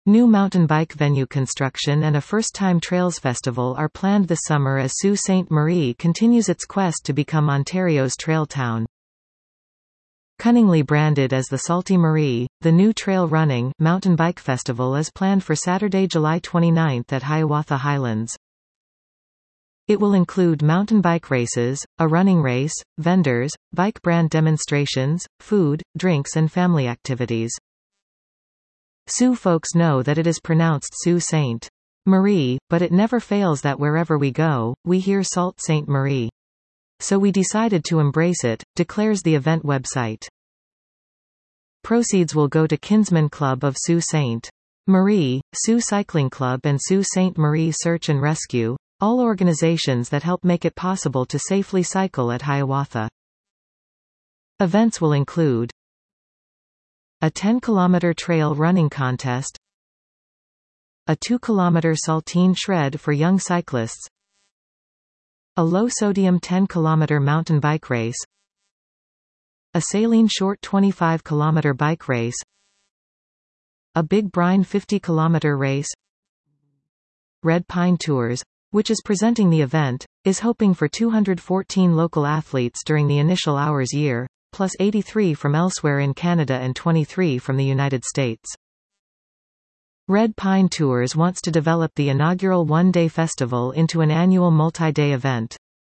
New mountain bike venue construction and a first-time trails festival are planned this summer as Sault Ste. Marie continues its quest to become Ontario's trail town. Cunningly branded as the Salty Marie, the new trail running mountain bike festival is planned for Saturday, July 29 at Hiawatha Highlands. It will include mountain bike races, a running race, vendors, bike brand demonstrations, food, drinks and family activities. Sioux folks know that it is pronounced Sault Ste. Marie, but it never fails that wherever we go, we hear Sault Ste. Marie. So we decided to embrace it, declares the event website. Proceeds will go to Kinsman Club of Sault Ste. Marie, Sioux Cycling Club and Sault Ste. Marie Search and Rescue, all organizations that help make it possible to safely cycle at Hiawatha. Events will include a 10-kilometer trail running contest, a 2-kilometer saltine shred for young cyclists, a low-sodium 10-kilometer mountain bike race, a saline short 25-kilometer bike race, a Big Brine 50-kilometer race. Red Pine Tours, which is presenting the event, is hoping for 214 local athletes during the initial hours year, plus 83 from elsewhere in Canada and 23 from the United States. Red Pine Tours wants to develop the inaugural one-day festival into an annual multi-day event.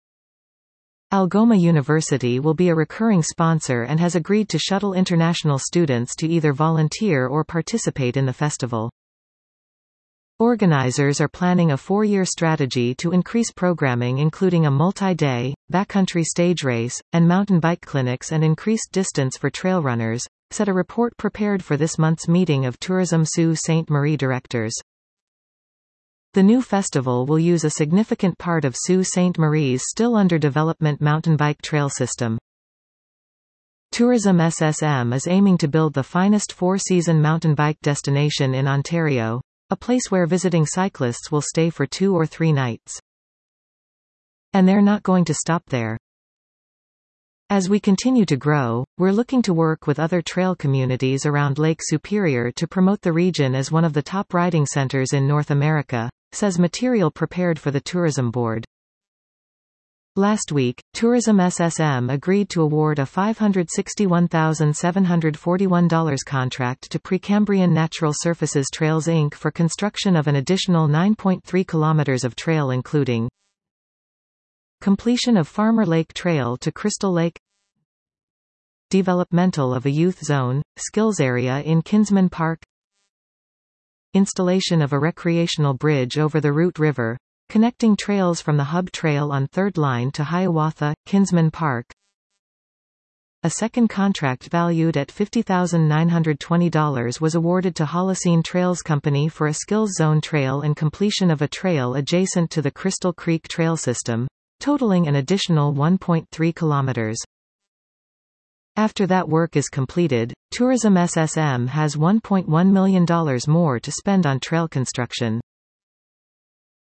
Algoma University will be a recurring sponsor and has agreed to shuttle international students to either volunteer or participate in the festival. Organizers are planning a 4-year strategy to increase programming including a multi-day, backcountry stage race, and mountain bike clinics and increased distance for trail runners, said a report prepared for this month's meeting of Tourism Sault Ste. Marie directors. The new festival will use a significant part of Sault Ste. Marie's still under development mountain bike trail system. Tourism SSM is aiming to build the finest four-season mountain bike destination in Ontario, a place where visiting cyclists will stay for 2 or 3 nights. And they're not going to stop there. As we continue to grow, we're looking to work with other trail communities around Lake Superior to promote the region as one of the top riding centers in North America, says material prepared for the Tourism Board. Last week, Tourism SSM agreed to award a $561,741 contract to Precambrian Natural Surfaces Trails Inc. for construction of an additional 9.3 kilometers of trail including completion of Farmer Lake Trail to Crystal Lake, developmental of a youth zone, skills area in Kinsman Park, installation of a recreational bridge over the Root River, connecting trails from the Hub Trail on 3rd Line to Hiawatha, Kinsman Park. A second contract valued at $50,920 was awarded to Holocene Trails Company for a Skills Zone trail and completion of a trail adjacent to the Crystal Creek Trail System, totaling an additional 1.3 kilometers. After that work is completed, Tourism SSM has $1.1 million more to spend on trail construction.